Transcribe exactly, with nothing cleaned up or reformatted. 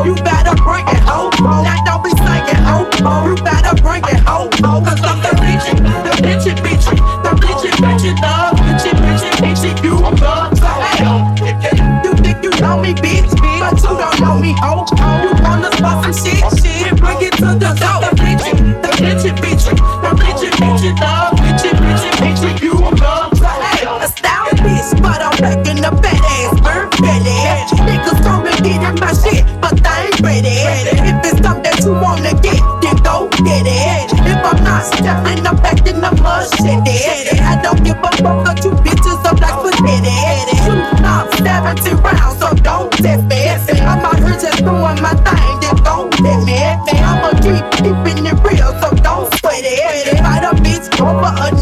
You better bring it, ho. Now don't be singing, ho. You better bring it, ho. Cause I'm the bitchy, the bitchy, bitchy, the bitchy, bitchy, the bitchy, bitchy, bitchy. You a bug, so hey, you think you know me, bitch, but you don't know me, ho. You wanna spot some shit, shit, bring it to the door. The bitchy, the bitchy, bitchy, the bitchy, bitchy, the bitchy, bitchy, bitchy. You a bug, so hey, a style bitch, but I'm packing a fat ass bird belly. Niggas come and get in my shit, but they ain't ready. If it's something that you wanna get, then go get it. If I'm not stepping, I'm back in the mud, shit. I don't give a fuck, but you bitches are like spaghetti. Shoot off seventy rounds, so don't test me. I'm out here just doing my thing, then don't test me. I'ma keep keeping it real, so don't sweat it. Fight a bitch over a